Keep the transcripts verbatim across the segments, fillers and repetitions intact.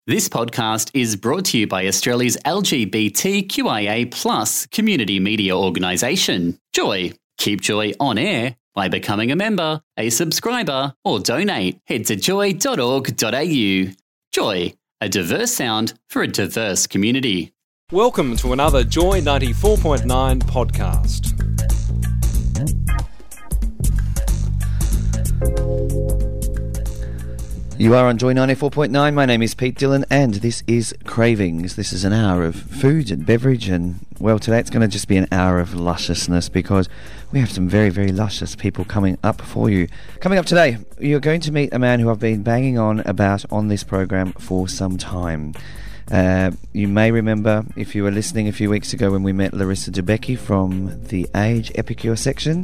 This podcast is brought to you by Australia's L G B T Q I A plus community media organisation, Joy. Keep Joy on air by becoming a member, a subscriber, or donate. Head to joy dot org dot a u. Joy, a diverse sound for a diverse community. Welcome to another Joy ninety-four point nine podcast. You are on Joy ninety-four point nine. My name is Pete Dillon and this is Cravings. This is an hour of food and beverage, and well, today it's going to just be an hour of lusciousness because we have some very, very luscious people coming up for you. Coming up today, you're going to meet a man who I've been banging on about on this program for some time. Uh, you may remember, if you were listening a few weeks ago when we met Larissa Debicki from the Age Epicure section,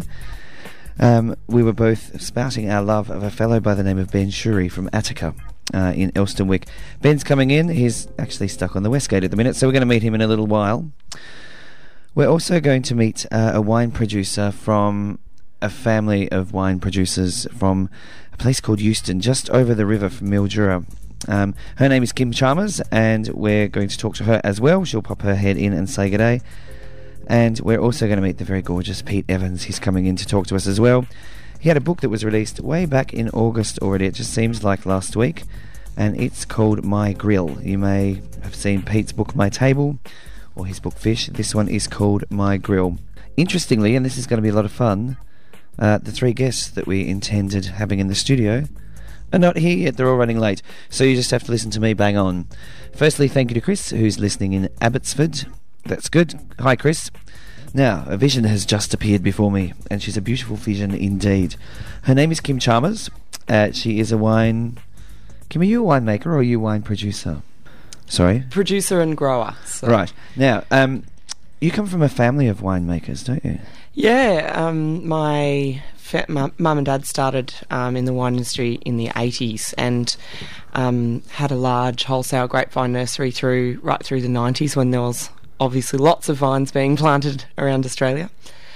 Um, we were both spouting our love of a fellow by the name of Ben Shuri from Attica uh, in Elsternwick. Ben's coming in. He's actually stuck on the Westgate at the minute, so we're going to meet him in a little while. We're also going to meet uh, a wine producer from a family of wine producers from a place called Euston, just over the river from Mildura. Um, her name is Kim Chalmers, and we're going to talk to her as well. She'll pop her head in and say good day. And we're also going to meet the very gorgeous Pete Evans. He's coming in to talk to us as well. He had a book that was released way back in August already. It just seems like last week. And it's called My Grill. You may have seen Pete's book, My Table, or his book, Fish. This one is called My Grill. Interestingly, and this is going to be a lot of fun, uh, the three guests that we intended having in the studio are not here yet. They're all running late. So you just have to listen to me bang on. Firstly, thank you to Chris, who's listening in Abbotsford. That's good. Hi, Chris. Now, a vision has just appeared before me, and she's a beautiful vision indeed. Her name is Kim Chalmers. Uh, she is a wine... Kim, are you a winemaker or are you a wine producer? Sorry? Producer and grower. So. Right. Now, um, you come from a family of winemakers, don't you? Yeah. Um, my fa- mum and dad started um, in the wine industry in the eighties and um, had a large wholesale grapevine nursery through right through the nineties when there was obviously lots of vines being planted around Australia,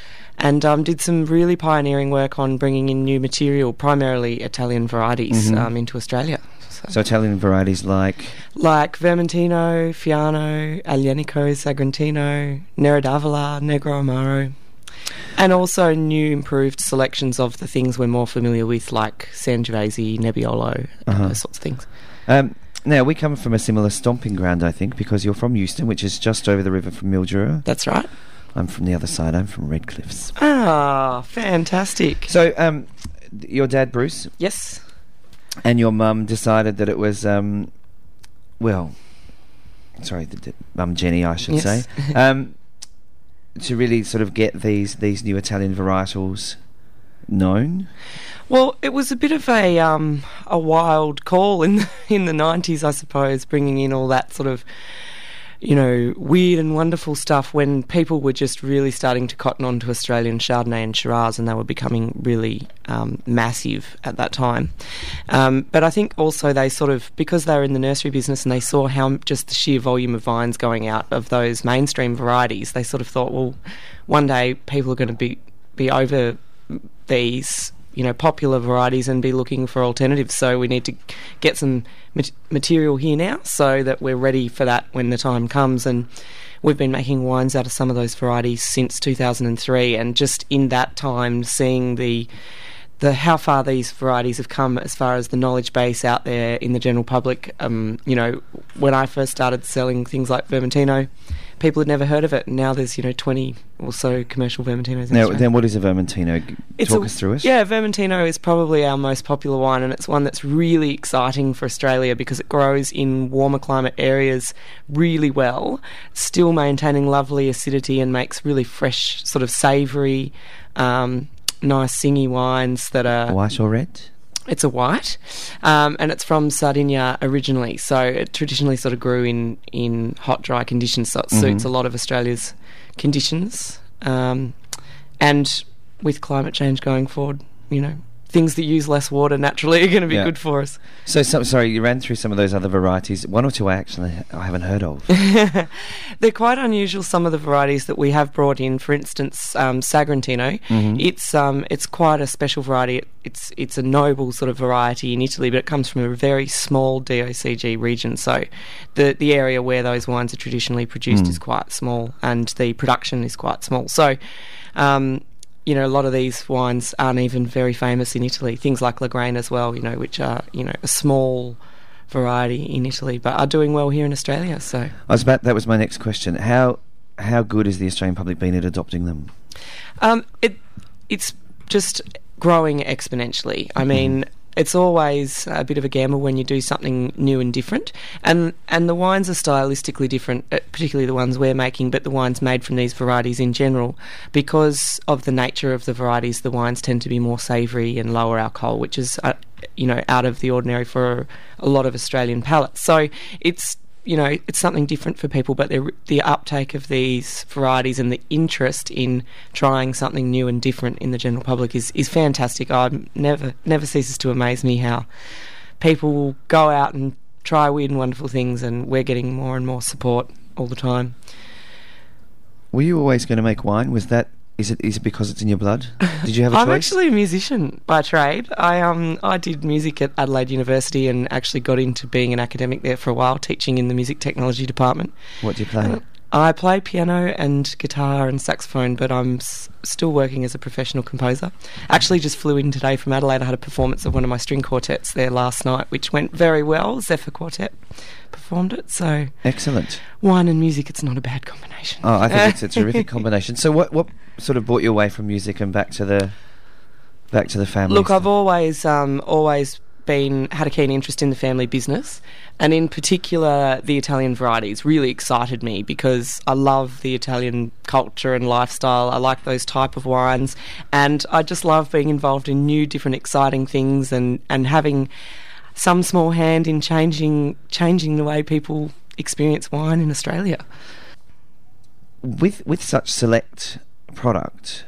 and um, did some really pioneering work on bringing in new material, primarily Italian varieties, Mm-hmm. um, into Australia. So, So Italian varieties like... like Vermentino, Fiano, Aglianico, Sagrantino, Nero d'Avola, Negro Amaro, and also new improved selections of the things we're more familiar with, like Sangiovese, Nebbiolo, Uh-huh. those sorts of things. Um, now, we come from a similar stomping ground, I think, because you're from Euston, which is just over the river from Mildura. That's right. I'm from the other side. I'm from Redcliffs. Ah, fantastic. So, um, your dad, Bruce, Yes. and your mum decided that it was, um, well, sorry, the, the, mum Jenny, I should Yes. say, um, to really sort of get these these new Italian varietals known. Well, it was a bit of a um, a wild call in the, in the nineties, I suppose, bringing in all that sort of, you know, weird and wonderful stuff when people were just really starting to cotton on to Australian Chardonnay and Shiraz, and they were becoming really um, massive at that time. Um, but I think also they sort of, because they were in the nursery business and they saw how just the sheer volume of vines going out of those mainstream varieties, they sort of thought, well, one day people are going to be, be over these, you know, popular varieties and be looking for alternatives. So we need to get some mat- material here now so that we're ready for that when the time comes. And we've been making wines out of some of those varieties since two thousand three, and just in that time seeing the the how far these varieties have come as far as the knowledge base out there in the general public. Um, you know, when I first started selling things like Vermentino, people had never heard of it, and now there's, you know, twenty or so commercial Vermentinos in Now, Australia. then what is a Vermentino? G- It's Talk a- us through it. Yeah, Vermentino is probably our most popular wine, and it's one that's really exciting for Australia because it grows in warmer climate areas really well, still maintaining lovely acidity, and makes really fresh, sort of savoury, um, nice singy wines that are... White or red? It's a white, um, and it's from Sardinia originally, so it traditionally sort of grew in, in hot, dry conditions, so it suits Mhm. a lot of Australia's conditions. Um, and with climate change going forward, you know, things that use less water naturally are going to be Yeah. good for us. So, so, sorry, you ran through some of those other varieties. One or two I actually I haven't heard of. They're quite unusual, some of the varieties that we have brought in. For instance, um, Sagrantino, Mhm. it's um, it's quite a special variety. It, it's it's a noble sort of variety in Italy, but it comes from a very small D O C G region. So the the area where those wines are traditionally produced Mm. is quite small, and the production is quite small. So um, you know, a lot of these wines aren't even very famous in Italy. Things like Lagrange as well, you know, which are, you know, a small variety in Italy, but are doing well here in Australia. So I was about that was my next question. How how good has the Australian public been at adopting them? um, it it's just growing exponentially. I mean, it's always a bit of a gamble when you do something new and different, and and the wines are stylistically different, uh, particularly the ones we're making, but the wines made from these varieties in general, because of the nature of the varieties, the wines tend to be more savoury and lower alcohol, which is uh, you know, out of the ordinary for a lot of Australian palates. So it's, you know, it's something different for people, but the the uptake of these varieties and the interest in trying something new and different in the general public is, is fantastic. I never never ceases to amaze me how people will go out and try weird and wonderful things, and we're getting more and more support all the time. Were you always going to make wine? Was that is it is it because it's in your blood? Did you have a I'm choice? actually a musician by trade. I um I did music at Adelaide University and actually got into being an academic there for a while, teaching in the music technology department. What do you play? I play piano and guitar and saxophone, but I'm s- still working as a professional composer. Actually just flew in today from Adelaide. I had a performance of one of my string quartets there last night, which went very well. Zephyr Quartet performed it, so Excellent. wine and music, it's not a bad combination. Oh, I think it's a terrific combination. So, what what sort of brought you away from music and back to the back to the family? Look, stuff? I've always um, always been had a keen interest in the family business, and in particular the Italian varieties really excited me because I love the Italian culture and lifestyle. I like those type of wines, and I just love being involved in new, different, exciting things, and, and having some small hand in changing changing the way people experience wine in Australia. with with such select product,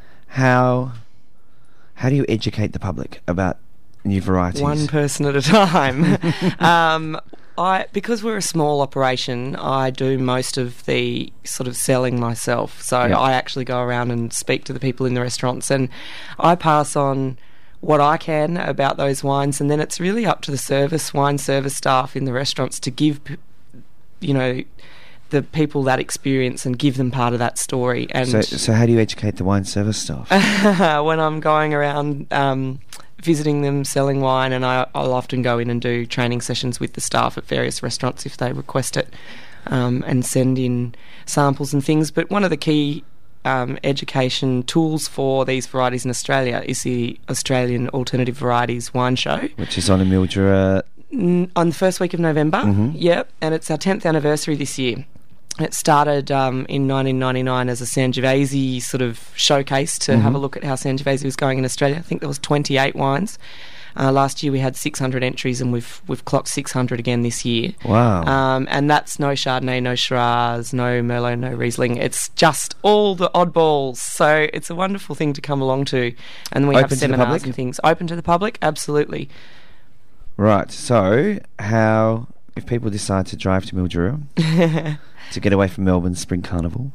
how how do you educate the public about new varieties? One person at a time. um, I because we're a small operation, I do most of the sort of selling myself. So Yeah. I actually go around and speak to the people in the restaurants, and I pass on what I can about those wines, and then it's really up to the service, wine service staff in the restaurants to give, p- you know, the people that experience and give them part of that story. And So, so how do you educate the wine service staff? when I'm going around um, visiting them, selling wine, and I, I'll often go in and do training sessions with the staff at various restaurants if they request it, um, and send in samples and things. But one of the key um, education tools for these varieties in Australia is the Australian Alternative Varieties Wine Show. Which is on a Mildura. N- on the first week of November. Mhm. Yep, and it's our tenth anniversary this year. It started um, in nineteen ninety-nine as a Sangiovese sort of showcase to have a look at how Sangiovese was going in Australia. I think there was twenty-eight wines. Uh, last year we had six hundred entries, and we've we've clocked six hundred again this year. Wow. Um, and that's no Chardonnay, no Shiraz, no Merlot, no Riesling. It's just all the oddballs. So it's a wonderful thing to come along to. And we Open have to the seminars public? and things. Open to the public? Absolutely. Right. So, how if people decide to drive to Mildura to get away from Melbourne's Spring Carnival,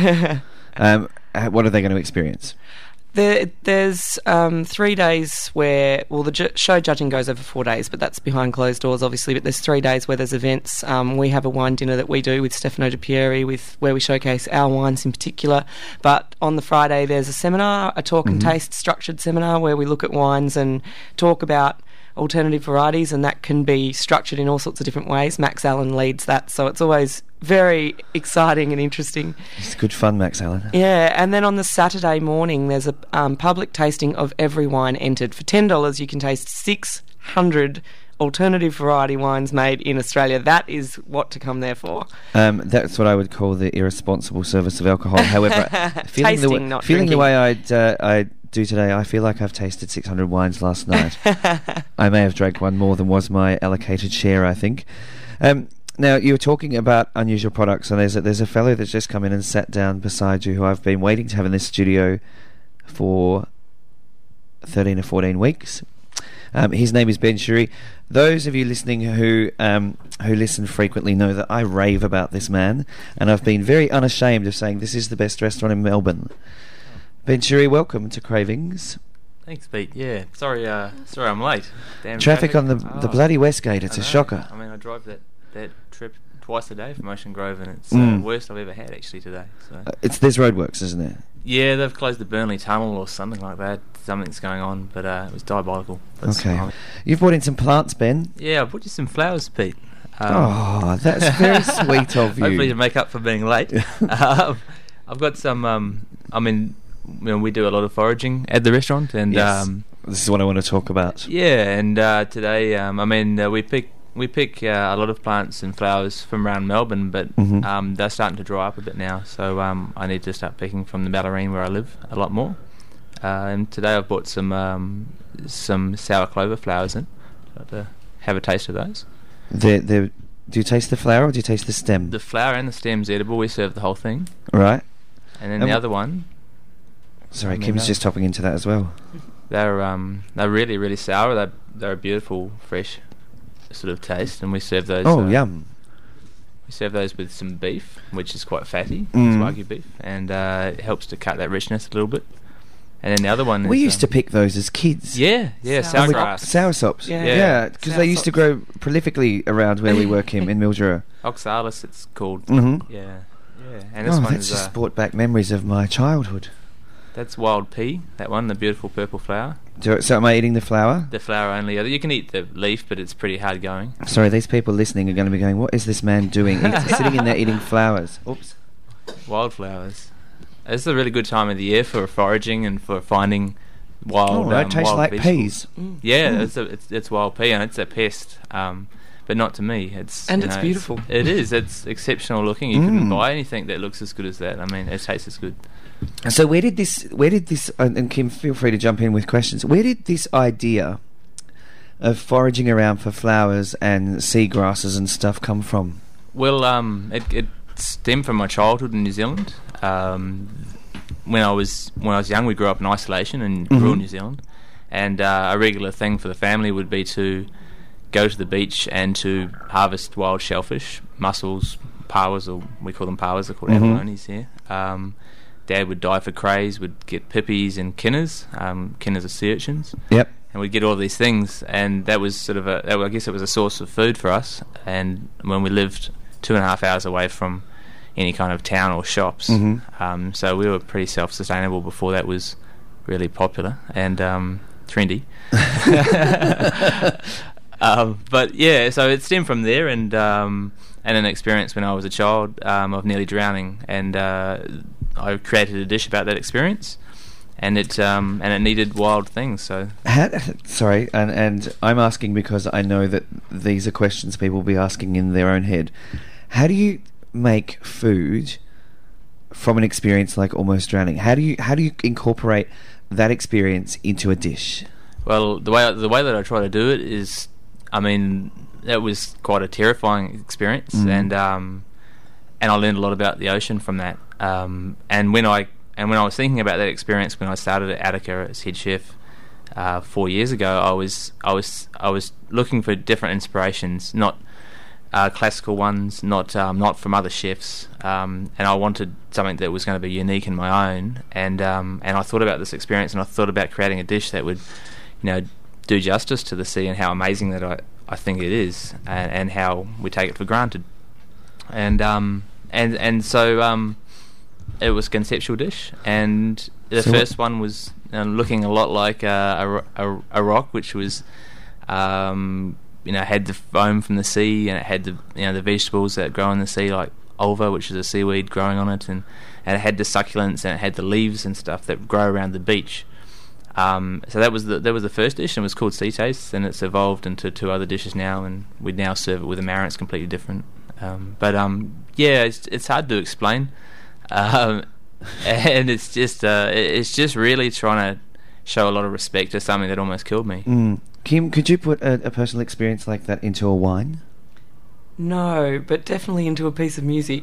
um, uh, what are they going to experience? There, there's um, three days where, well, the ju- show judging goes over four days, but that's behind closed doors, obviously. But there's three days where there's events. Um, we have a wine dinner that we do with Stefano De Pieri, with where we showcase our wines in particular. But on the Friday, there's a seminar, a talk and taste structured seminar where we look at wines and talk about alternative varieties, and that can be structured in all sorts of different ways. Max Allen leads that, so it's always very exciting and interesting. It's good fun, Max Allen. Yeah, and then on the Saturday morning, there's a um, public tasting of every wine entered. For ten dollars, you can taste six hundred alternative variety wines made in Australia. That is what to come there for. Um, that's what I would call the irresponsible service of alcohol. However, feeling, the, Tasting, w- not feeling the drinking. way I'd, uh, I do today, I feel like I've tasted six hundred wines last night. I may have drank one more than was my allocated share, I think. Um, now, you were talking about unusual products, and there's a, there's a fellow that's just come in and sat down beside you who I've been waiting to have in this studio for thirteen or fourteen weeks. Um, his name is Ben Shewry. Those of you listening who um, who listen frequently know that I rave about this man, and I've been very unashamed of saying this is the best restaurant in Melbourne. Ben Shewry, welcome to Cravings. Thanks, Pete. Yeah, sorry, uh, sorry, I'm late. Damn Traffic, on the the Oh, bloody Westgate. It's I a know. shocker. I mean, I drive that, that trip twice a day from Ocean Grove, and it's Mm. uh, the worst I've ever had actually today. So Uh, it's there's roadworks, isn't it? yeah, they've closed the Burnley Tunnel or something like that. Something's going on, but uh, it was diabolical. But Okay. um, You've brought in some plants, Ben. yeah, I brought you some flowers, Pete. Um, Oh, that's very sweet of you. Hopefully to make up for being late. um, I've got some. Um, I mean, you know, we do a lot of foraging at the restaurant, and Yes. um, This is what I want to talk about. yeah, and uh, today, um, I mean, uh, we pick we pick uh, a lot of plants and flowers from around Melbourne, but Mhm. um, they're starting to dry up a bit now. So um, I need to start picking from the Ballerine where I live a lot more. Uh, and today I've bought some um, some sour clover flowers in. I'd like to have a taste of those. They're, they're, do you taste the flower or do you taste the stem? The flower and the stem's edible. We serve the whole thing. Right. And then And the wh- other one, Sorry, I mean, Kim's no. just hopping into that as well. they're um, they're really really sour. They're they're a beautiful fresh sort of taste, and we serve those. Oh, uh, yum. We serve those with some beef, which is quite fatty, Mm. it's Wagyu beef, and uh, it helps to cut that richness a little bit. And then the other one We is, used to um, pick those as kids. Yeah, yeah, Sour sourgrass. Sour sops. Yeah. Yeah, because Sour they used to sops. grow prolifically around where we work, Kim, in Mildura. Oxalis, it's called. Mm-hmm. Yeah, yeah. And this Oh, one that's is just uh, brought back memories of my childhood. that's wild pea. That one, the beautiful purple flower. Do, so am I eating the flower? The flower only. You can eat the leaf, but it's pretty hard going. Sorry, these people listening are going to be going, what is this man doing? He's sitting in there eating flowers. Oops. Wildflowers. It's a really good time of the year for foraging and for finding wild. Oh, that um, tastes wild like vegetables. peas. Mm. Yeah, Mm. it's, a, it's it's wild pea and it's a pest, um, but not to me. It's And you it's know, beautiful. It is. It's exceptional looking. You Mm. couldn't buy anything that looks as good as that. I mean, it tastes as good. So where did this, where did this, and and Kim, feel free to jump in with questions. Where did this idea of foraging around for flowers and seagrasses and stuff come from? Well, um, it, it stemmed from my childhood in New Zealand. Um, when I was when I was young, we grew up in isolation in Mhm. rural New Zealand, and uh, a regular thing for the family would be to go to the beach and to harvest wild shellfish, mussels, pawas, or we call them pawas. They're called Mhm. abalones here. Um, Dad would dive for crays, would get pippies and kinners. Um, kinners are sea urchins. Yep. And we'd get all these things, and that was sort of a, that, I guess it was a source of food for us. And when we lived two and a half hours away from any kind of town or shops, Mhm. um, so we were pretty self-sustainable before that was really popular and um, trendy. um, but yeah, so it stemmed from there, and um, and an experience when I was a child um, of nearly drowning, and uh, I created a dish about that experience. And it um, and it needed wild things. So How, sorry, and, and I'm asking because I know that these are questions people will be asking in their own head. How do you make food from an experience like almost drowning? How do you how do you incorporate that experience into a dish? well, the way the way that I try to do it is, I mean, that was quite a terrifying experience, Mm. and um, and I learned a lot about the ocean from that. Um, and when I and when I was thinking about that experience when I started at Attica as head chef uh, four years ago, I was I was I was looking for different inspirations, not uh, classical ones, not um, not from other chefs, um, and I wanted something that was going to be unique in my own. And um, and I thought about this experience, and I thought about creating a dish that would, you know, do justice to the sea and how amazing that I, I think it is, and, and how we take it for granted. And um and and so um. It was a conceptual dish, and the So what- first one was uh, looking a lot like uh, a, ro- a, a rock, which was, um, you know, had the foam from the sea, and it had the you know the vegetables that grow in the sea, like ulva, which is a seaweed growing on it, and, and it had the succulents, and it had the leaves and stuff that grow around the beach. Um, so that was the that was the first dish, and it was called Sea Tastes, and it's evolved into two other dishes now, and we now serve it with a marin. It's completely different. Um, but um, yeah, it's it's hard to explain. Um, and it's just uh, it's just really trying to show a lot of respect to something that almost killed me. Mm. Kim, could you put a, a personal experience like that into a wine? No, but definitely into a piece of music.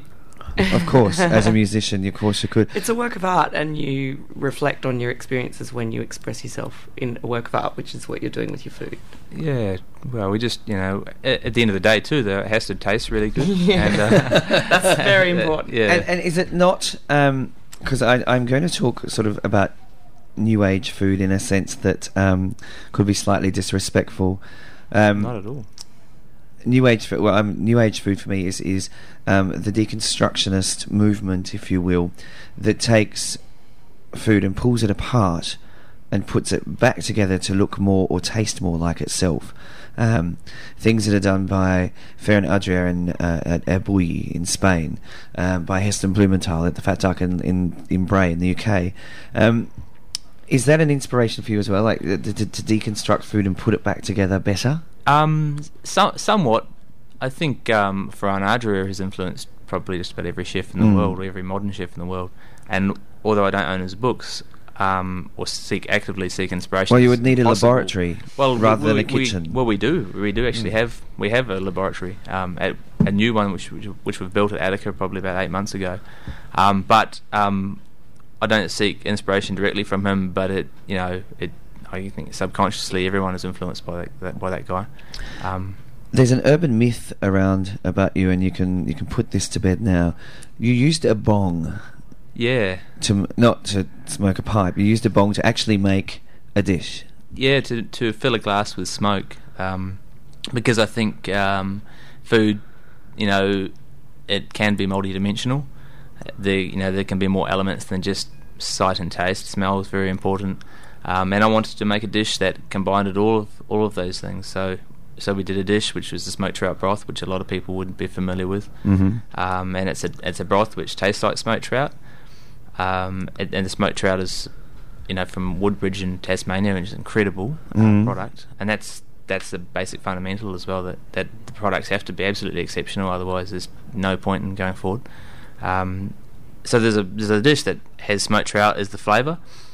Of course, as a musician, of course you could. It's a work of art, and you reflect on your experiences when you express yourself in a work of art, which is what you're doing with your food. Yeah, well, we just, you know, at, at the end of the day, too, though, it has to taste really good. Yeah. And, uh, That's very important. Yeah. And, and is it not, because I I'm going to talk sort of about new age food in a sense that um, could be slightly disrespectful. Um, Not at all. New age food. Well, um, new age food for me is is um, the deconstructionist movement, if you will, that takes food and pulls it apart and puts it back together to look more or taste more like itself. Um, things that are done by Ferran Adrià in, uh, at Erbui in Spain, um, by Heston Blumenthal at the Fat Duck in, in, in Bray in the U K. Um, is that an inspiration for you as well, like to, to, to deconstruct food and put it back together better? Um, so, somewhat. I think um, Ferran Adrià has influenced probably just about every chef in the Mm. world, or every modern chef in the world. And although I don't own his books, um, or seek actively seek inspiration, Well, you would need a possible. laboratory well, rather we, than we, a kitchen. We, well, we do. We do actually Mm. have. We have a laboratory, um, at, a new one which, which which we've built at Attica probably about eight months ago. Um, but um, I don't seek inspiration directly from him, but it, you know, it. I think subconsciously everyone is influenced by that, that by that guy. Um, There's an urban myth around about you, and you can you can put this to bed now. You used a bong yeah, to m- not to smoke a pipe. You used a bong to actually make a dish. yeah, to to fill a glass with smoke, um, because I think um, food, you know, it can be multidimensional. The you know there can be more elements than just sight and taste. Smell is very important. Um, and I wanted to make a dish that combined all of all of those things. So, so we did a dish which was the smoked trout broth, which a lot of people wouldn't be familiar with. Mm-hmm. Um, and it's a it's a broth which tastes like smoked trout. Um, and, and the smoked trout is, you know, from Woodbridge in Tasmania, which is an incredible uh, Mm. product. And that's that's the basic fundamental as well, that that the products have to be absolutely exceptional, otherwise there's no point in going forward. Um, so there's a there's a dish that has smoked trout as the flavour.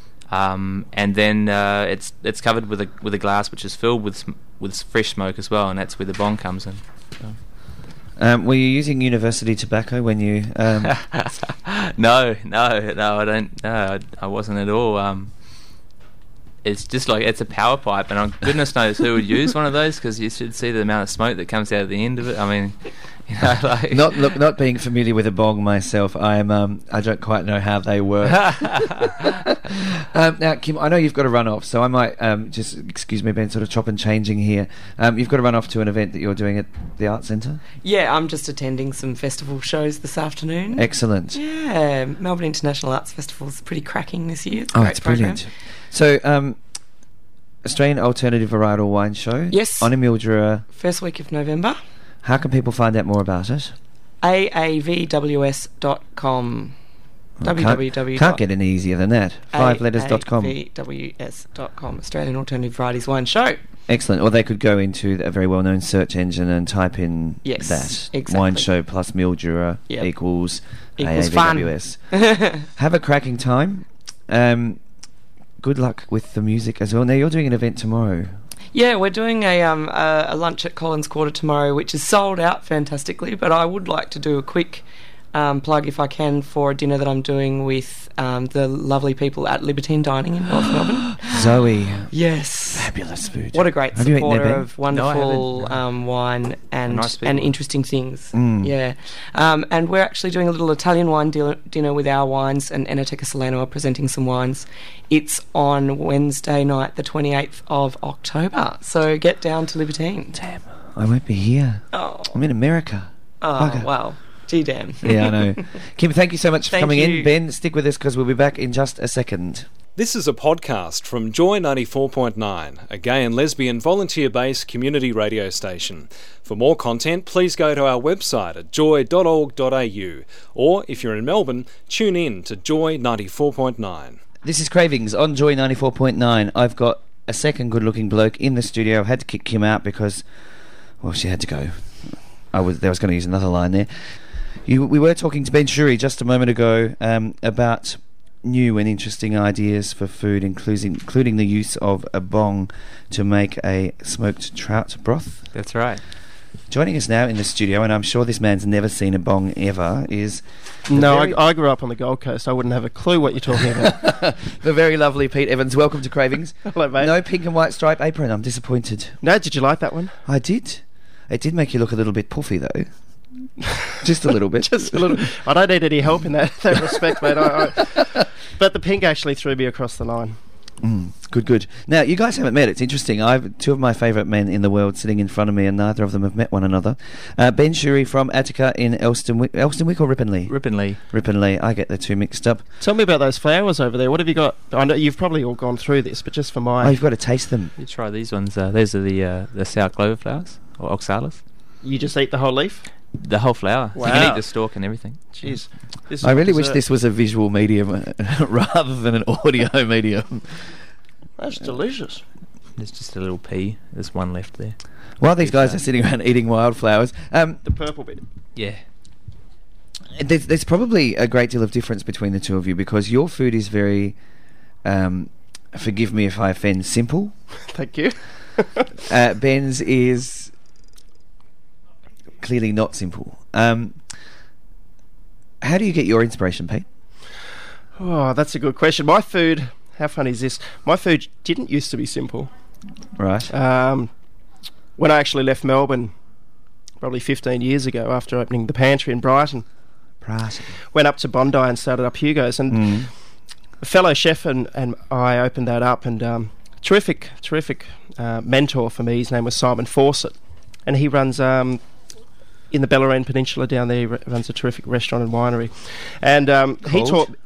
Um, and then uh, it's it's covered with a with a glass which is filled with sm- with fresh smoke as well, and that's where the bong comes in. So. Um, were you using university tobacco when you? Um, no, no, no, I don't. No, I, I wasn't at all. Um, it's just like it's a power pipe, and uh, goodness knows who would use one of those, because you should see the amount of smoke that comes out of the end of it. I mean, you know, like not look, not being familiar with a bong myself, I am. Um, I don't quite know how they work. um, now, Kim, I know you've got to run off, so I might um, just excuse me, Ben, sort of chop and changing here. Um, you've got to run off to an event that you're doing at the Arts Centre. Yeah, I'm just attending some festival shows this afternoon. Excellent. Yeah, Melbourne International Arts Festival is pretty cracking this year. It's a Oh, great it's brilliant. program. So, um, Australian Alternative Varietal Wine Show. Yes. On in Mildura. First week of November. How can people find out more about it? A A V W S dot com. Oh, can't, www. can't get any easier than that. Five letters dot com. A A V W S dot com. Australian Alternative Varieties Wine Show. Excellent. Or they could go into a very well-known search engine and type in Yes, that. exactly. Wine show plus Mildura Yep. equals, Equals A A V W S. fun. Have a cracking time. Um, good luck with the music as well. Now, you're doing an event tomorrow. Yeah, we're doing a um a, a lunch at Collins Quarter tomorrow, which is sold out fantastically. But I would like to do a quick um, plug, if I can, for a dinner that I'm doing with um, the lovely people at Libertine Dining in North Melbourne. Zoe. Yes. Fabulous food. What a great Have you eaten there, supporter Ben? of wonderful No, I haven't, no. um, wine and Nice people. and interesting things. Mm. Yeah, um, and we're actually doing a little Italian wine deal- dinner with our wines, and Enoteca Solano are presenting some wines. It's on Wednesday night, the twenty-eighth of October. So get down to Libertine. Damn, I won't be here. Oh, I'm in America. oh Bugger. wow. Gee damn. Yeah, I know. Kim, thank you so much for Thank coming in. you. Ben, stick with us because we'll be back in just a second. This is a podcast from Joy ninety-four point nine, a gay and lesbian volunteer-based community radio station. For more content, please go to our website at joy dot org dot a u, or if you're in Melbourne, tune in to Joy ninety-four point nine. This is Cravings on Joy ninety-four point nine. I've got a second good-looking bloke in the studio. I had to kick Kim out because, well, she had to go. I was, I was going to use another line there. You, we were talking to Ben Shuri just a moment ago um, about new and interesting ideas for food, including including the use of a bong to make a smoked trout broth. That's right. Joining us now in the studio, and I'm sure this man's never seen a bong ever, is... No, very... I, I grew up on the Gold Coast. I wouldn't have a clue what you're talking about. The very lovely Pete Evans. Welcome to Cravings. Hello, mate. No pink and white stripe apron. I'm disappointed. No, did you like that one? I did. It did make you look a little bit puffy, though. Just a little bit. Just a little. I don't need any help in that, that respect, mate. I, I, but the pink actually threw me across the line. Mm, good, good. Now, you guys haven't met. It's interesting. I've two of my favourite men in the world sitting in front of me, and neither of them have met one another. Uh, Ben Shewry from Attica in Elstonwick, Elstonwick or Ripponley? Ripponley. Ripponley. I get the two mixed up. Tell me about those flowers over there. What have you got? I know you've probably all gone through this, but just for my... Oh, you've got to taste them. You try these ones. Uh, these are the uh, the sour clover flowers, or oxalis. You just eat the whole leaf? The whole flower. Wow. You can eat the stalk and everything. Jeez. This I really is wish a- this was a visual medium uh, rather than an audio medium. That's delicious. There's just a little pea. There's one left there. While these guys are sitting around eating wildflowers, um, The purple bit. Yeah. there's, there's probably a great deal of difference between the two of you because your food is very, um, forgive me if I offend, simple. Thank you. uh, Ben's is clearly not simple. Um, how do you get your inspiration, Pete? Oh, that's a good question. My food, how funny is this? My food didn't used to be simple. Right. Um, when I actually left Melbourne, probably fifteen years ago, after opening the pantry in Brighton, Right. went up to Bondi and started up Hugo's. And Mm. a fellow chef and, and I opened that up, and um, terrific, terrific uh, mentor for me. His name was Simon Fawcett, and he runs um, in the Bellarine Peninsula down there. He r- runs a terrific restaurant and winery, and um, he Called? taught.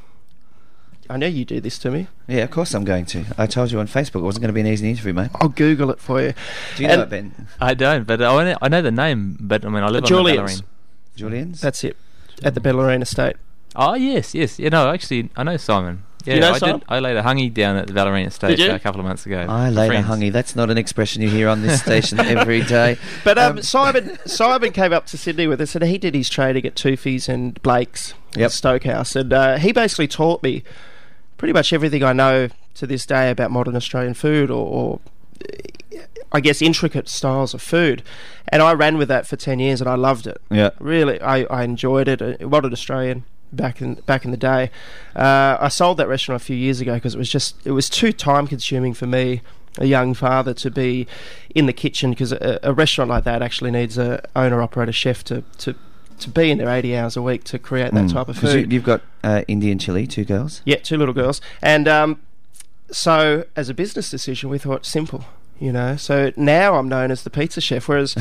I know you do this to me. Yeah, of course I'm going to. I told you on Facebook it wasn't going to be an easy interview, mate. I'll Google it for you. Do you know And- it, Ben? I don't, but I know, I know the name. But I mean, I live on the Julian's. Bellarine. Julian's? That's it, at the Bellarine Estate. Oh yes, yes. You know, actually, I know Simon. Yeah, You know I Simon? did. I laid a hungy down at the Bellarine Estate Did you? a couple of months ago. I for laid a friends. hungy. That's not an expression you hear on this station every day. But um, Um, Simon Simon came up to Sydney with us, and he did his training at Toofy's and Blake's, Yep. at Stokehouse, and uh, he basically taught me pretty much everything I know to this day about modern Australian food, or, or uh, I guess intricate styles of food. And I ran with that for ten years, and I loved it. Yeah. Really, I, I enjoyed it. Uh, Modern Australian back in back in the day. Uh, I sold that restaurant a few years ago because it was just it was too time consuming for me, a young father, to be in the kitchen, because a, a restaurant like that actually needs a owner operator chef to, to to be in there eighty hours a week to create that Mm. type of 'Cause you, food. you've got uh, Indian chili, two girls. Yeah, two little girls. And um, so, as a business decision, we thought simple, you know. So now I'm known as the pizza chef, whereas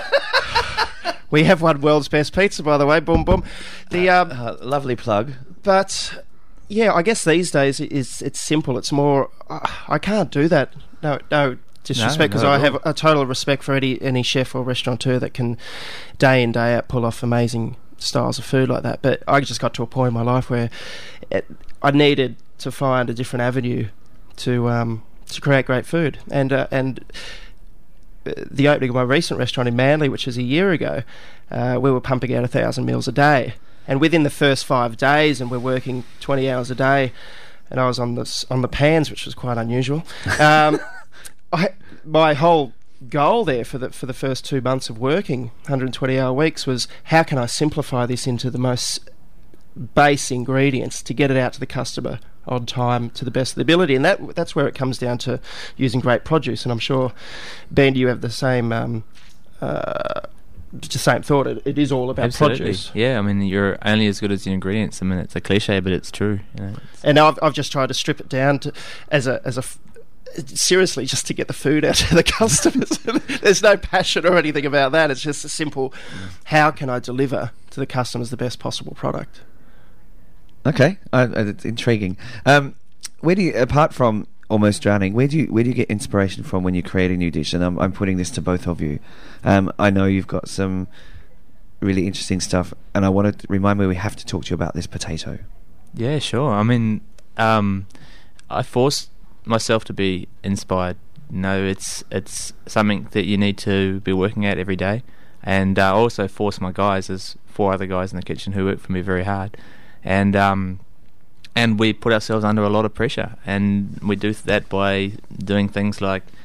we have one world's best pizza, by the way. Boom, boom. The um, Uh, lovely plug. but yeah, I guess these days it is it's simple. It's more. Uh, I can't do that. No, no disrespect, because not I at have all. a total respect for any any chef or restaurateur that can day in day out pull off amazing styles of food like that. But I just got to a point in my life where it, I needed to find a different avenue to um, to create great food, and uh, and. uh, The opening of my recent restaurant in Manly, which was a year ago, uh, we were pumping out a thousand meals a day, and within the first five days, and we're working twenty hours a day, and I was on the s- on the pans, which was quite unusual. Um, I, my whole goal there for the for the first two months of working one hundred twenty hour weeks was, how can I simplify this into the most base ingredients to get it out to the customer on time to the best of the ability. And that that's where it comes down to using great produce. And I'm sure, Ben, you have the same um, uh, the same thought. It, it is all about Absolutely. produce. Yeah, I mean, you're only as good as your ingredients. I mean, it's a cliche, but it's true. You know, it's- And I've I've just tried to strip it down to as a as a f- seriously, just to get the food out to the customers. There's no passion or anything about that. It's just a simple, how can I deliver to the customers the best possible product? Okay, uh, uh, it's intriguing. Um, where do you, apart from Almost Drowning, where do you where do you get inspiration from when you create a new dish? And I'm I'm putting this to both of you. Um, I know you've got some really interesting stuff, and I want to remind me we have to talk to you about this potato. Yeah, sure. I mean, um, I force myself to be inspired. No, it's it's something that you need to be working at every day, and uh, I also force my guys. There's four other guys in the kitchen who work for me very hard, and um, and we put ourselves under a lot of pressure, and we do that by doing things like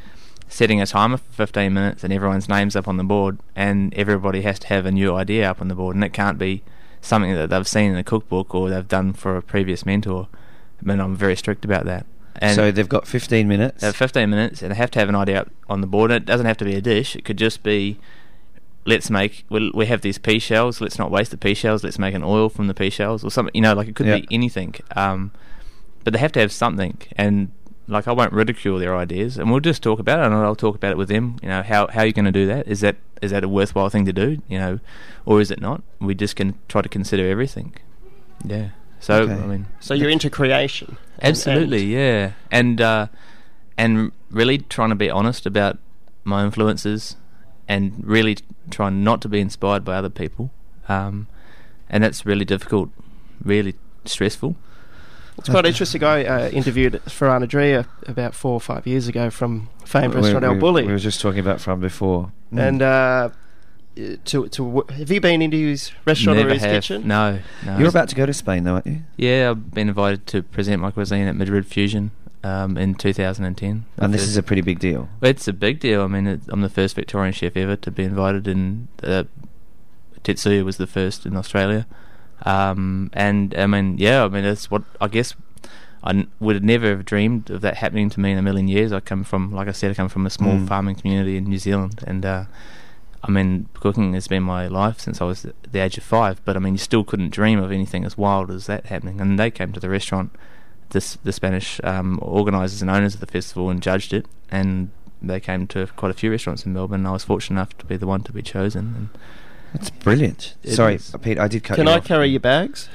setting a timer for fifteen minutes and everyone's name's up on the board, and everybody has to have a new idea up on the board, and it can't be something that they've seen in a cookbook or they've done for a previous mentor. I mean, I'm very strict about that. And so they've got fifteen minutes. They have fifteen minutes, and they have to have an idea up on the board. It doesn't have to be a dish. It could just be, let's make, we we have these pea shells, let's not waste the pea shells, let's make an oil from the pea shells, or something, you know, like it could yeah. be anything. Um, but they have to have something, and like I won't ridicule their ideas, and we'll just talk about it, and I'll talk about it with them. You know, how how are you going to do that? Is that is that a worthwhile thing to do? You know, or is it not? We just can try to consider everything. Yeah. So Okay. I mean, So you're into creation. and- absolutely, and- yeah, and uh, and really trying to be honest about my influences, and really trying not to be inspired by other people, um, and that's really difficult, really stressful. It's quite interesting. I uh, interviewed Ferran Adria about four or five years ago from famed We- restaurant we, El Bulli. We were just talking about from before. Mm. And uh, to to w- have you been into his restaurant Never or his have. kitchen? No, no. You're about to go to Spain, though, aren't you? Yeah, I've been invited to present my cuisine at Madrid Fusion um, in two thousand ten. And this is a pretty big deal. It's a big deal. I mean, it, I'm the first Victorian chef ever to be invited, and uh, Tetsuya was the first in Australia. Um, and I mean, yeah, I mean, that's what I guess I n- would have never have dreamed of that happening to me in a million years. I come from, like I said, I come from a small Mm. farming community in New Zealand, and uh, I mean, cooking has been my life since I was at the age of five. But I mean, you still couldn't dream of anything as wild as that happening. And they came to the restaurant, this the Spanish um, organisers and owners of the festival, and judged it. And they came to quite a few restaurants in Melbourne. And I was fortunate enough to be the one to be chosen. And That's brilliant. It Sorry, is. Pete, I did cut Can you I off. carry your bags?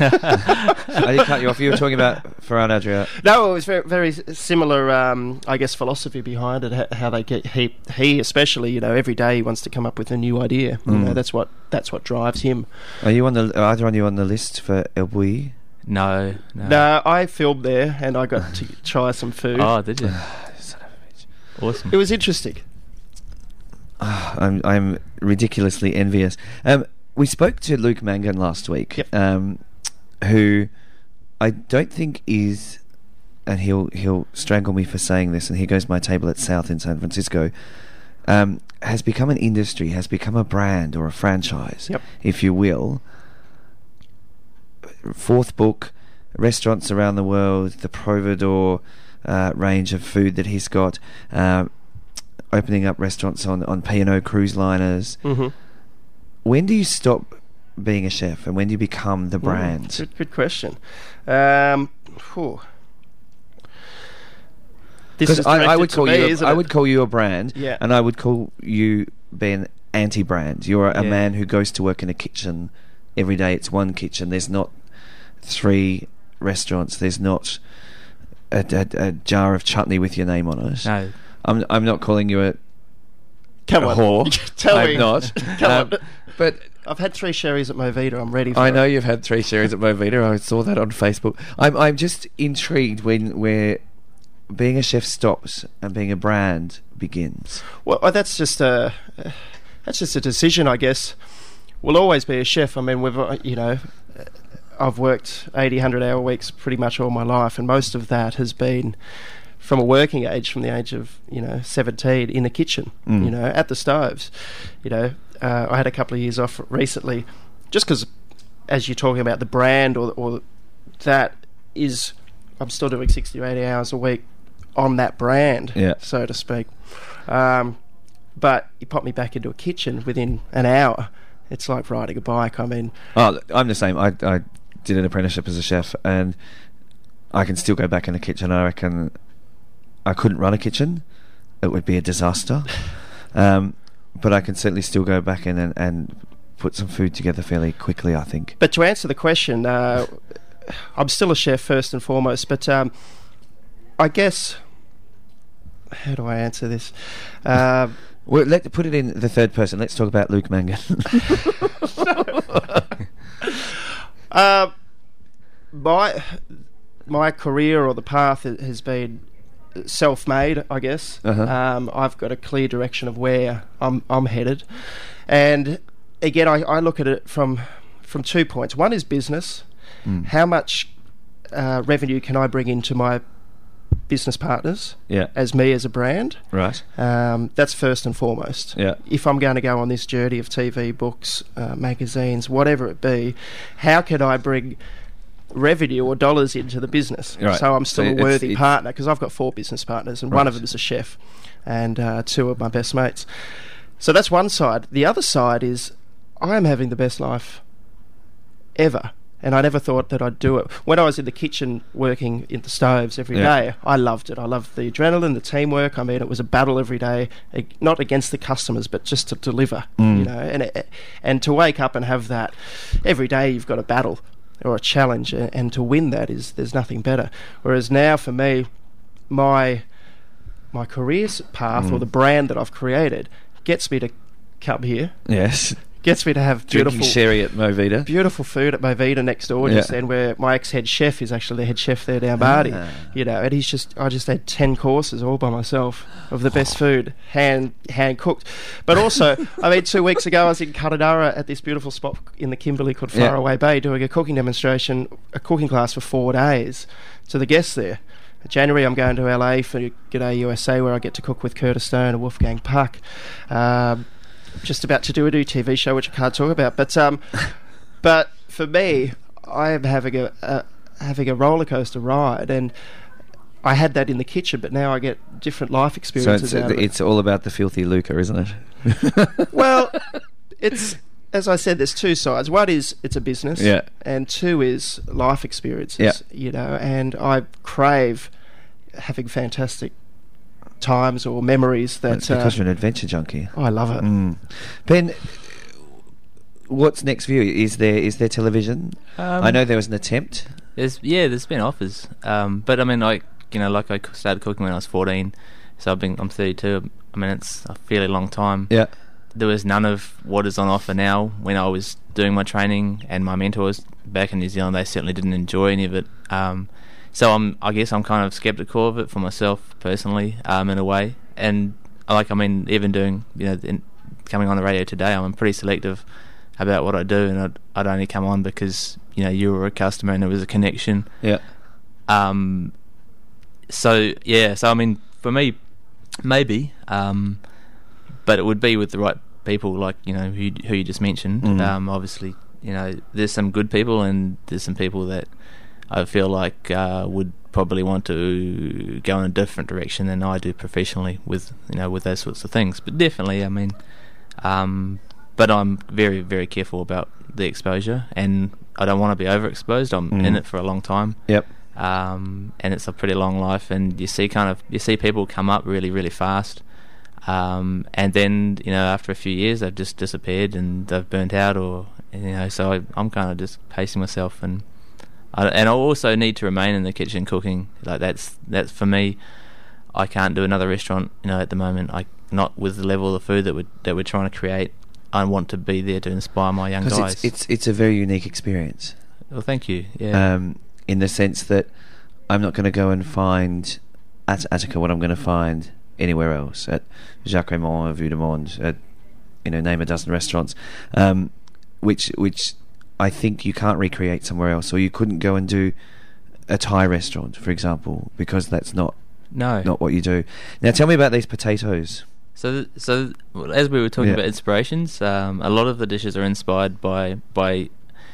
I did cut you off. You were talking about Ferran Adria. No, it was very, very similar, um, I guess, philosophy behind it. h- How they get he, he especially, you know, every day he wants to come up with a new idea. You Mm. know, that's what that's what drives him. Are you on the? Are either on you on the list for El Bulli? no, no. No, I filmed there and I got to try some food. Oh, did you? Son of a bitch. Awesome. It was interesting. Ah, I'm I'm ridiculously envious. Um, we spoke to Luke Mangan last week, Yep. um, who I don't think is, and he'll he'll strangle me for saying this. And here goes my table at South in San Francisco. Um, has become an industry, has become a brand or a franchise, Yep. if you will. Fourth book, restaurants around the world, the Providor uh, range of food that he's got. Um, opening up restaurants on, on P and O cruise liners. Mm-hmm. When do you stop being a chef and when do you become the brand? Good, good question. Um, phew. This Because is I, I directed would to call me, you, a, isn't I it? would call you a brand, Yeah. and I would call you being anti-brand. You're a Yeah. man who goes to work in a kitchen every day. It's one kitchen. There's not three restaurants. There's not a, a, a jar of chutney with your name on it. No. I'm I'm not calling you a, Come a on. whore. Tell I'm me. not. Come Um, on. But I've had three sherries at Movida. I'm ready for I it. know you've had three sherries at Movida. I saw that on Facebook. I'm I'm just intrigued when where being a chef stops and being a brand begins. Well, uh, that's just a uh, that's just a decision, I guess. We'll always be a chef. I mean, we've uh, you know, uh, I've worked eighty, one hundred hour weeks pretty much all my life, and most of that has been from a working age, from the age of you know seventeen, in the kitchen, Mm. you know, at the stoves. You know, uh, I had a couple of years off recently, just because, as you're talking about the brand, or or that is, I'm still doing sixty or eighty hours a week on that brand, Yeah. so to speak. Um, but you pop me back into a kitchen within an hour, it's like riding a bike. I mean, Oh, I'm the same. I I did an apprenticeship as a chef, and I can still go back in the kitchen. I reckon I couldn't run a kitchen; it would be a disaster. Um, but I can certainly still go back in and, and put some food together fairly quickly, I think. but to answer the question, uh, I'm still a chef first and foremost. But um, I guess, how do I answer this? Uh, Well, let's put it in the third person. Let's talk about Luke Mangan. uh, my my career or the path ha- has been self-made, I guess. Uh-huh. Um, I've got a clear direction of where I'm I'm headed, and again, I, I look at it from from two points. One is business. Mm. How much uh, revenue can I bring into my business partners Yeah. as me as a brand. Right. Um, that's first and foremost. Yeah. If I'm going to go on this journey of T V, books, uh, magazines, whatever it be, how can I bring revenue or dollars into the business? Right. So I'm still So a it's- worthy it's- partner, because I've got four business partners, and Right. one of them is a chef, and uh, two of my best mates. So that's one side. The other side is I am having the best life ever. And I never thought that I'd do it. When I was in the kitchen working in the stoves every Yeah. day, I loved it. I loved the adrenaline, the teamwork. I mean, it was a battle every day, eh, not against the customers, but just to deliver. Mm. You know, and it, and to wake up and have that every day, you've got a battle or a challenge, and, and to win that is there's nothing better. Whereas now, for me, my my career path Mm. or the brand that I've created gets me to come here, Yes. gets me to have Drinking beautiful sherry at Movida. beautiful food at Movida next door, just Yeah. then, where my ex-head chef is actually the head chef there down Bardi. Ah. You know, and he's just, I just had ten courses all by myself of the best food, hand hand cooked. But also, I mean, two weeks ago I was in Cutadara at this beautiful spot in the Kimberley called Yeah. Faraway Bay, doing a cooking demonstration, a cooking class for four days to the guests there. In January, I'm going to L A for G'day U S A, where I get to cook with Curtis Stone and Wolfgang Puck. Um, just about to do a new T V show, which I can't talk about. But um, but for me, I am having a, a having a roller coaster ride, and I had that in the kitchen, but now I get different life So experiences it's, out of it. it's all about the filthy lucre, isn't it? Well, it's, as I said, there's two sides. One is it's a business, Yeah. and two is life experiences. Yeah. You know, and I crave having fantastic times or memories that. That's because uh, you're an adventure junkie. oh, I love it. Mm. Ben, what's next for you? Is there is there television? Um, I know there was an attempt. There's yeah, there's been offers, um, but I mean, like you know, like I started cooking when I was fourteen, so I've been I'm thirty-two. I mean, it's a fairly long time. Yeah. There was none of what is on offer now. When I was doing my training, and my mentors back in New Zealand, they certainly didn't enjoy any of it. Um, so I'm, I guess, I'm kind of skeptical of it for myself personally, um, in a way. And like, I mean, even doing, you know, in, coming on the radio today, I'm pretty selective about what I do, and I'd, I'd only come on because you know you were a customer and there was a connection. Yeah. Um. So yeah, so I mean, for me, maybe, um, but it would be with the right people, like you know who who you just mentioned. Mhm. Um, obviously, you know, there's some good people and there's some people that I feel like uh, would probably want to go in a different direction than I do professionally with you know with those sorts of things. But definitely, I mean, um, but I'm very very careful about the exposure, and I don't want to be overexposed. I'm Mm. in it for a long time. Yep. Um, and it's a pretty long life, and you see kind of you see people come up really really fast, um, and then you know after a few years they've just disappeared and they've burnt out, or you know so I, I'm kind of just pacing myself, and I, and I also need to remain in the kitchen cooking. Like that's that's for me. I can't do another restaurant, you know, at the moment. I not with the level of food that we that we're trying to create. I want to be there to inspire my young guys. It's, it's it's a very unique experience. Well, thank you. Yeah. Um, in the sense that I'm not going to go and find at Attica what I'm going to find anywhere else, at Jacques Raymond, Vue de Monde, at, you know, name a dozen restaurants, um, which which I think you can't recreate somewhere else, or you couldn't go and do a Thai restaurant, for example, because that's not no. not what you do. Now, tell me about these potatoes. So, so well, as we were talking Yeah. about inspirations, um, a lot of the dishes are inspired by by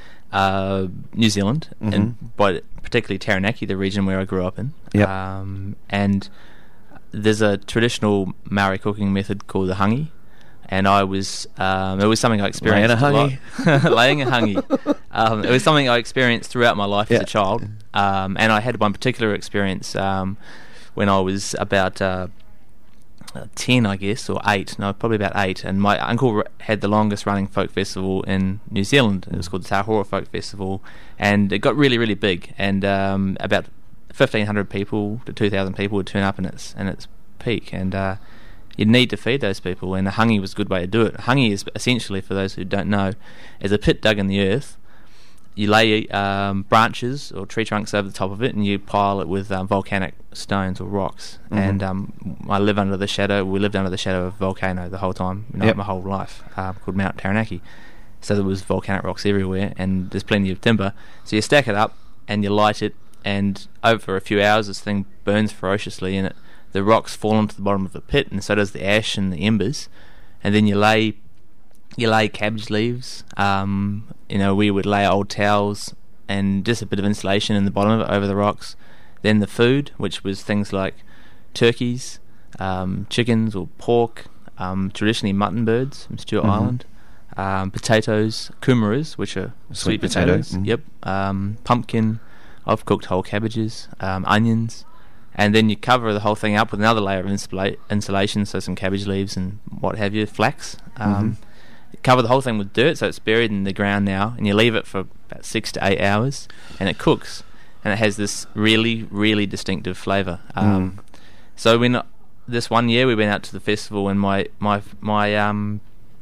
uh, New Zealand, Mhm. and by particularly Taranaki, the region where I grew up in. Yep. Um, and there's a traditional Maori cooking method called the hangi, and I was um, it was something I experienced Laying a lot. Laying a hangi. Um, it was something I experienced throughout my life Yeah. as a child, um, and I had one particular experience um, when I was about. Uh, Uh, ten, I guess, or eight. No, probably about eight. And my uncle r- had the longest running folk festival in New Zealand. It was called the Tahora Folk Festival, and it got really, really big. And um, about fifteen hundred people to two thousand people would turn up in its in its peak. And uh, you'd need to feed those people. And the hangi was a good way to do it. Hangi is essentially, for those who don't know, is a pit dug in the earth. You lay um, branches or tree trunks over the top of it, and you pile it with um, volcanic stones or rocks. Mhm. And um, I live under the shadow. We lived under the shadow of a volcano the whole time, you know, Yep. my whole life, uh, called Mount Taranaki. So there was volcanic rocks everywhere, and there's plenty of timber. So you stack it up and you light it, and over a few hours this thing burns ferociously, and it, the rocks fall into the bottom of the pit, and so does the ash and the embers. And then you lay you lay cabbage leaves. Um, you know, we would lay old towels and just a bit of insulation in the bottom of it over the rocks. Then the food, which was things like turkeys, um, chickens or pork, um, traditionally mutton birds from Stewart Mhm. Island, um, potatoes, kumaras, which are sweet, Sweet potatoes. potato, mm. Yep, um, pumpkin. I've cooked whole cabbages, um, onions. And then you cover the whole thing up with another layer of insula- insulation, so some cabbage leaves and what have you, flax. Um, Mhm. Cover the whole thing with dirt, so it's buried in the ground now, and you leave it for about six to eight hours, and it cooks, and it has this really, really distinctive flavour. Um, Mm. So when this one year we went out to the festival, and my my my um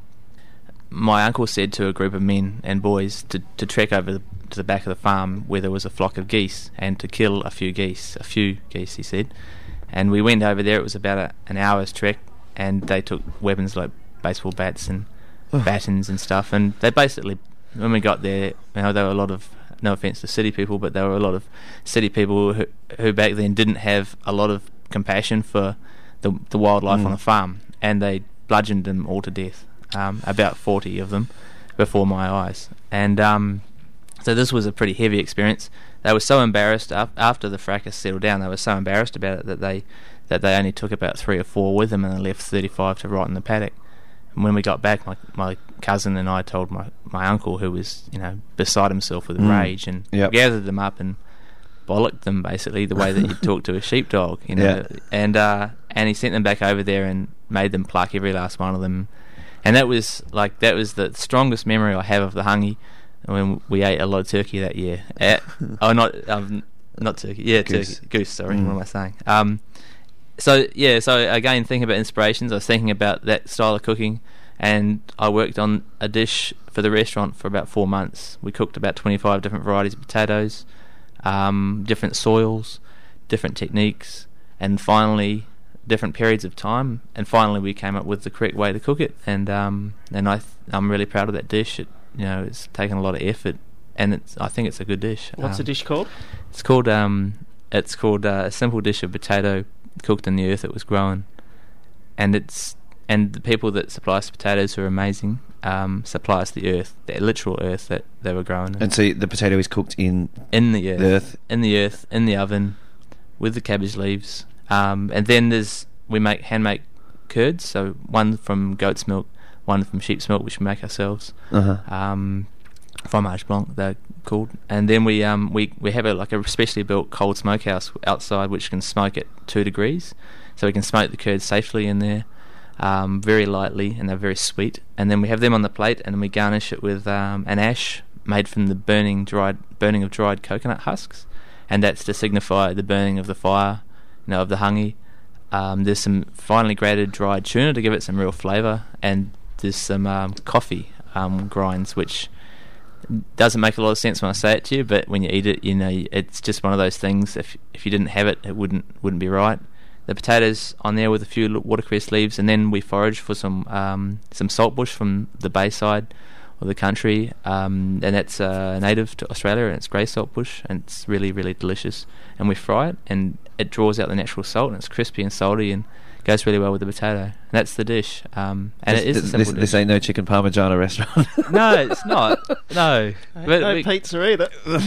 my uncle said to a group of men and boys to to trek over the, to the back of the farm where there was a flock of geese and to kill a few geese, a few geese, he said. And we went over there. It was about a, an hour's trek, and they took weapons like baseball bats and batons and stuff. And they basically, when we got there, you know, there were a lot of, no offence to city people, but there were a lot of city people who, who back then didn't have a lot of compassion for the the wildlife Mm. on a farm, and they bludgeoned them all to death. Um, about forty of them before my eyes. And um, so this was a pretty heavy experience. They were so embarrassed af- after the fracas settled down. They were so embarrassed about it that they that they only took about three or four with them, and they left thirty-five to rot in the paddock. And when we got back, my my cousin and I told my, my uncle, who was, you know, beside himself with Mm. rage, and Yep. gathered them up and bollocked them basically the way that you talk to a sheepdog, you know. Yeah. And uh, and he sent them back over there and made them pluck every last one of them. And that was like that was the strongest memory I have of the Hungy, when we ate a lot of turkey that year. Uh, oh, not um, not turkey, yeah, Goose. turkey, goose. Sorry, Mm. what am I saying? Um, so yeah, so again, thinking about inspirations, I was thinking about that style of cooking, and I worked on a dish for the restaurant for about four months. We cooked about twenty-five different varieties of potatoes, um, different soils, different techniques, and finally different periods of time, and finally we came up with the correct way to cook it. And um, and I th- I'm really proud of that dish. It, you know, it's taken a lot of effort, and it's I think it's a good dish. What's the Um, dish called? It's called um, it's called uh, a simple dish of potato cooked in the earth it was growing, and it's and the people that supply us potatoes, who are amazing, um, supply us the earth, the literal earth that they were growing in. And so the potato is cooked in in the earth, the earth. in the earth, in the oven, with the cabbage leaves, um, and then there's we make hand make curds. So one from goat's milk, one from sheep's milk, which we make ourselves. Uh-huh. Um, fromage blanc, they're called. And then we um we we have a like a specially built cold smokehouse outside, which can smoke at two degrees, so we can smoke the curds safely in there, um, very lightly, and they're very sweet. And then we have them on the plate, and then we garnish it with um, an ash made from the burning dried burning of dried coconut husks, and that's to signify the burning of the fire, you know, of the Hungy. Um, there's some finely grated dried tuna to give it some real flavour, and there's some um, coffee um, grinds, which doesn't make a lot of sense when I say it to you, but when you eat it, you know, it's just one of those things. If if you didn't have it, it wouldn't wouldn't be right. The potatoes on there with a few watercress leaves, and then we forage for some um, some saltbush from the bayside of the country, um, and that's uh, native to Australia, and it's grey saltbush, and it's really really delicious. And we fry it, and it draws out the natural salt, and it's crispy and salty, and goes really well with the potato. And that's the dish. Um, and this, it is a this, simple this, dish. this ain't no chicken parmigiana restaurant. No, it's not. No, but no we- pizza either.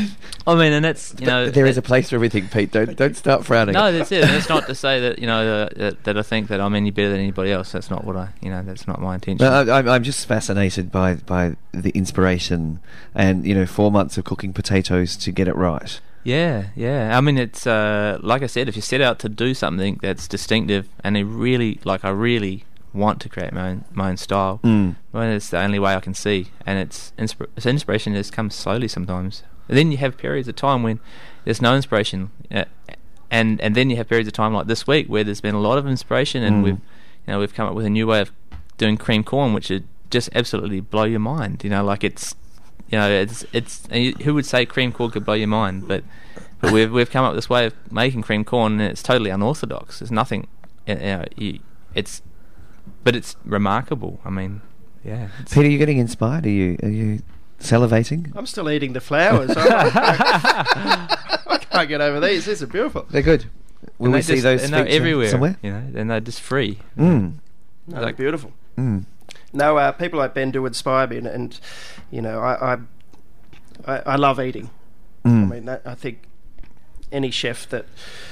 I mean, and that's you know there is it- a place for everything, Pete. Don't don't start frowning. No, that's it. And it's not to say that you know uh, that, that I think that I'm any better than anybody else. That's not what I you know. That's not my intention. No, I, I'm I'm just fascinated by by the inspiration and, you know, four months of cooking potatoes to get it right. Yeah, yeah. I mean, it's uh, like I said, if you set out to do something that's distinctive, and I really like, I really want to create my own my own style. Mm. Well, it's the only way I can see, and it's, inspir- it's inspiration just comes slowly sometimes. And then you have periods of time when there's no inspiration, uh, and and then you have periods of time like this week where there's been a lot of inspiration, and Mm. we've you know we've come up with a new way of doing cream corn, which would just absolutely blow your mind. You know, like it's. You know, it's it's. And you, who would say cream corn could blow your mind? But but we've we've come up with this way of making cream corn, and it's totally unorthodox. There's nothing. You know, you, it's, but it's remarkable. I mean, yeah. It's, Peter, are you getting inspired? Are you are you salivating? I'm still eating the flowers. I, I, I can't get over these. These are beautiful. They're good. Will And we they see just- those and they're feature everywhere, somewhere? you know, and they're just free. Mm. No, they're beautiful. Mm. No, uh, people like Ben do inspire me, and, and you know, I, I, I, I love eating. Mm. I mean, that, I think any chef that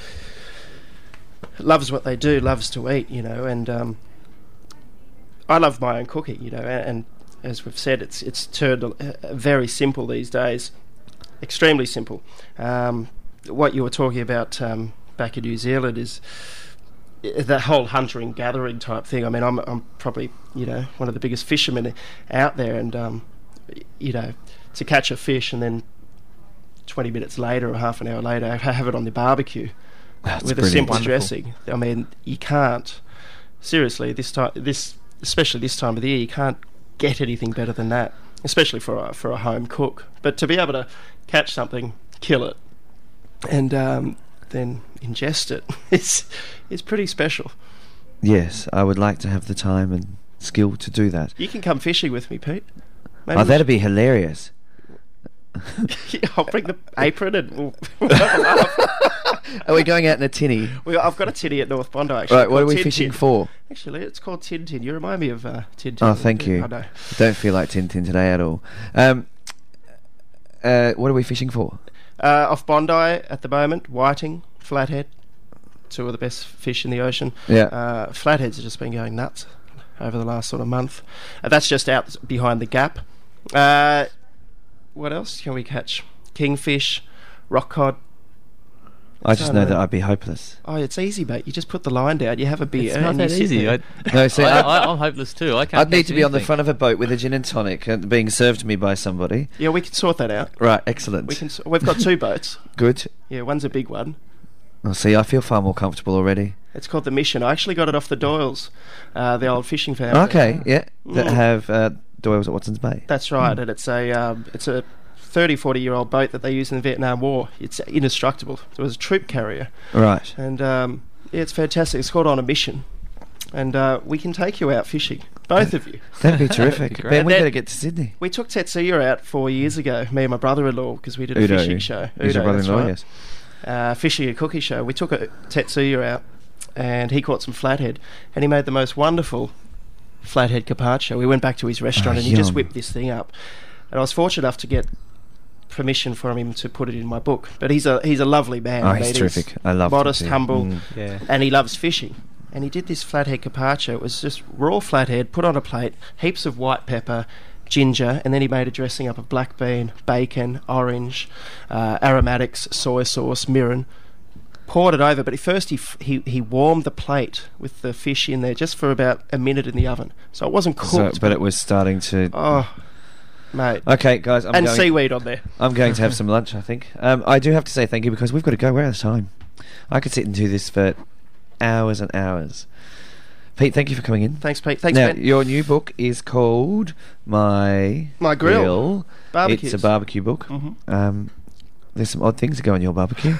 loves what they do loves to eat, you know, and um, I love my own cooking, you know, and, and as we've said, it's it's turned uh, very simple these days, extremely simple. Um, what you were talking about um, back in New Zealand is that whole hunter and gathering type thing. I mean, I'm I'm probably, you know, one of the biggest fishermen out there, and um, you know, to catch a fish and then twenty minutes later or half an hour later have it on the barbecue. That's with a brilliant. simple Wonderful. dressing. I mean, you can't seriously this time this especially this time of the year, you can't get anything better than that, especially for a, for a home cook. But to be able to catch something, kill it, and um, then ingest it, it's it's pretty special. Yes, I would like to have the time and skill to do that. You can come fishing with me, Pete. Maybe Oh, we that'd be hilarious. should- I'll bring the apron and we'll, we'll have a laugh. Are we going out in a tinny? We, I've got a tinny at North Bondi, actually. Right, what are called we Tin fishing Tin. for? Actually, it's called Tin Tin. You remind me of uh, Tin Tin. Oh, thank you. I know. Don't feel like Tintin today at all. Um, uh, what are we fishing for? Uh, off Bondi at the moment, whiting, flathead, two of the best fish in the ocean. Yeah. Uh, flatheads have just been going nuts over the last sort of month. Uh, that's just out behind the gap. Uh, what else can we catch? Kingfish, rock cod. I just I know know. that I'd be hopeless. Oh, it's easy, mate. You just put the line down, you have a beer, It's not and you that sit easy. there. I, No, see, I, I, I, I'm hopeless too. I can't. I'd need catch to be on the anything. front of a boat with a gin and tonic and being served to me by somebody. Yeah, we can sort that out. Right, excellent. We can. s- We've got two boats. Good. Yeah, one's a big one. Well, see, I feel far more comfortable already. It's called the Mission. I actually got it off the Doyles, uh, the old fishing family. Okay, yeah, that Mm. have uh, Doyle's at Watson's Bay. That's right, and it's a um, it's a thirty, forty year old boat that they used in the Vietnam War. It's indestructible. It was a troop carrier, Right. and um, yeah, it's fantastic. It's called On a Mission, and uh, we can take you out fishing, both of you. That'd be terrific. great. Ben, we And better that- get to Sydney. We took Tetsuya out four years ago, me and my brother-in-law, because we did a Udo. fishing show. He's your Udo, that's brother-in-law, right. yes. Uh, fishing a cookie show. We took a Tetsuya out, and he caught some flathead, and he made the most wonderful flathead carpaccio. We went back to his restaurant, Oh, and he just yum. whipped this thing up. And I was fortunate enough to get permission from him to put it in my book. But he's a he's a lovely man. Oh, I he's mean, terrific. I love modest, Tetsuya. humble, Mm. Yeah. and he loves fishing. And he did this flathead carpaccio. It was just raw flathead, put on a plate, heaps of white pepper, ginger, and then he made a dressing up of black bean, bacon, orange, uh, aromatics, soy sauce, mirin. Poured it over, but at first he, f- he he warmed the plate with the fish in there just for about a minute in the oven. So it wasn't So, cooked. but it was starting to. oh, mate. Okay, guys, I'm and going. seaweed on there. I'm going to have some lunch. I think. Um, I do have to say thank you because we've got to go. We're out of time. I could sit and do this for hours and hours. Pete, thank you for coming in. Thanks, Pete. Thanks, now, Ben. your new book is called My My Grill. Barbecues. It's a barbecue book. Mhm. Um, there's some odd things that go on your barbecue.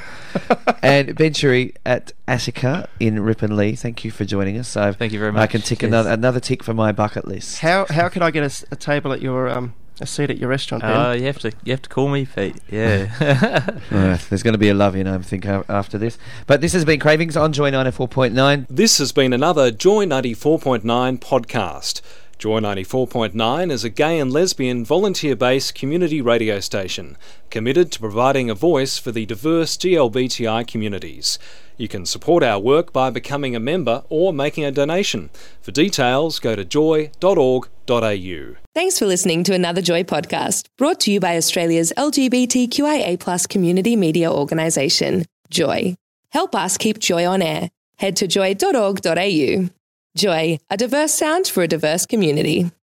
And Ben Shuri at Attica in Ripponlea, thank you for joining us. I've, Thank you very I much. can tick Yes. another another tick for my bucket list. How how can I get a, s- a table at your um a seat at your restaurant, Ben? Uh, you have to you have to call me, Pete. Yeah. Uh, there's going to be a love in, I think, a- after this. But this has been Cravings on Joy ninety-four point nine. This has been another Joy ninety-four point nine podcast. Joy ninety-four point nine is a gay and lesbian volunteer-based community radio station committed to providing a voice for the diverse G L B T I communities. You can support our work by becoming a member or making a donation. For details, go to joy dot org dot a u. Thanks for listening to another Joy podcast, brought to you by Australia's L G B T Q I A plus community media organisation, Joy. Help us keep Joy on air. Head to joy dot org dot a u. Joy, a diverse sound for a diverse community.